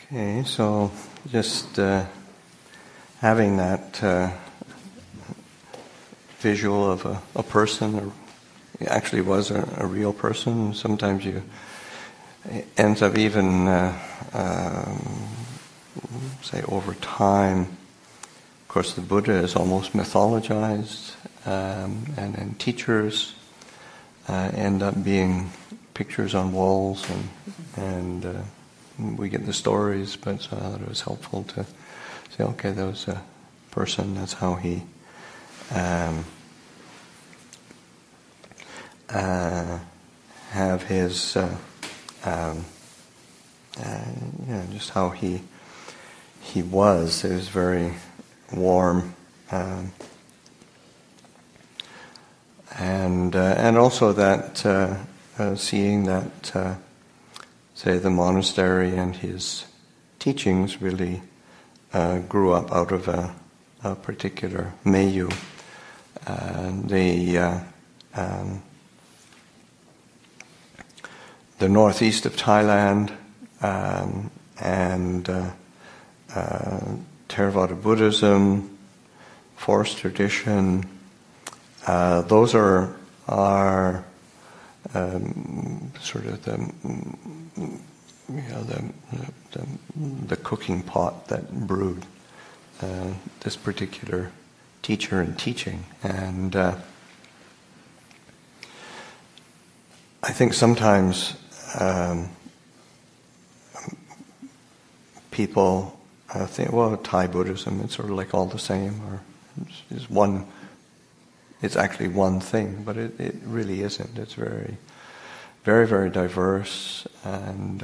Okay, so just having that visual of a person, or it actually was a real person. Sometimes it ends up even, say, over time. Of course, the Buddha is almost mythologized, and then teachers end up being pictures on walls, and we get the stories, but so I thought it was helpful to say, okay, that was a person, that's how he have his, just how he was. It was very warm, and also that seeing that, say, the monastery and his teachings really grew up out of a particular milieu. The northeast of Thailand and Theravada Buddhism, forest tradition, those are sort of the cooking pot that brewed this particular teacher and teaching. And I think sometimes people think, well, Thai Buddhism, it's sort of like all the same, or it's actually one thing, but it really isn't. It's very, very, very diverse, and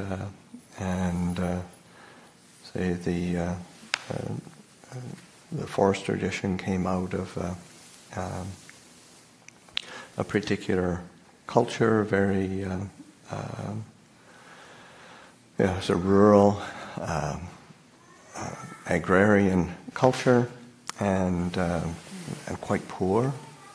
say the forest tradition came out of a particular culture, very it's a rural agrarian culture, and quite poor.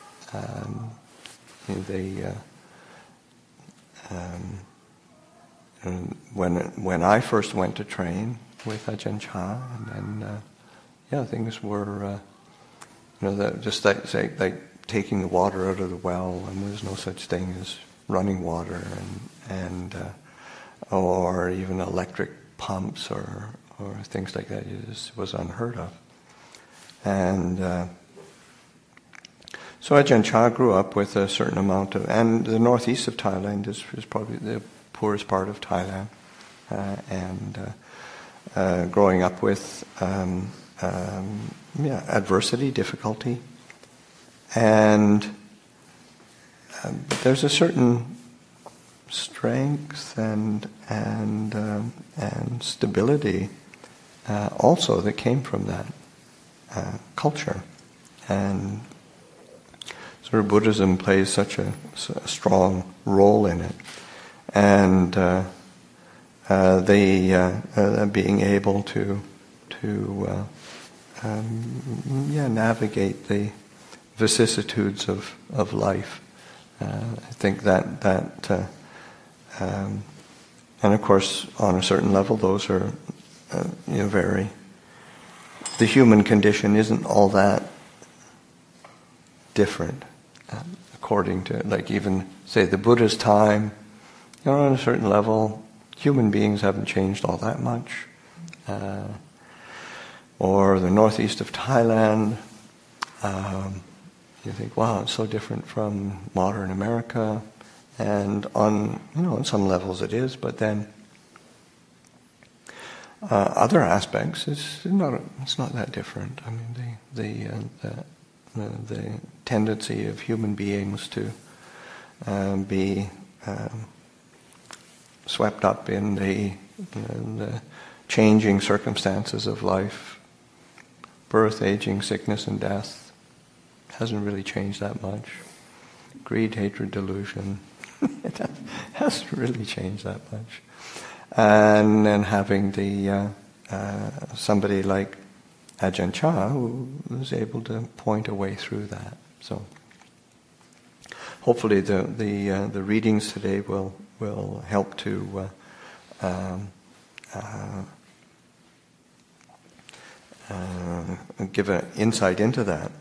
When I first went to train with Ajahn Chah, and things were, just like taking the water out of the well, and there's no such thing as running water, and or even electric pumps or things like that. It just was unheard of. And so Ajahn Chah grew up with a certain amount of, and the northeast of Thailand is probably the poorest part of Thailand, and growing up with adversity, difficulty, and there's a certain strength and stability also that came from that culture, and sort of Buddhism plays such a strong role in it, and being able to navigate the vicissitudes of life. I think that and of course, on a certain level, those are very. The human condition isn't all that different, according to, like, even say the Buddha's time. On a certain level, human beings haven't changed all that much. Or the northeast of Thailand, you think, wow, it's so different from modern America, and on some levels it is, but then other aspects, it's not that different. I mean, the tendency of human beings to be swept up in the changing circumstances of life, birth, aging, sickness, and death, hasn't really changed that much. Greed, hatred, delusion, it hasn't really changed that much. And then having the somebody like Ajahn Chah who was able to point a way through that. So hopefully the readings today will help to give an insight into that.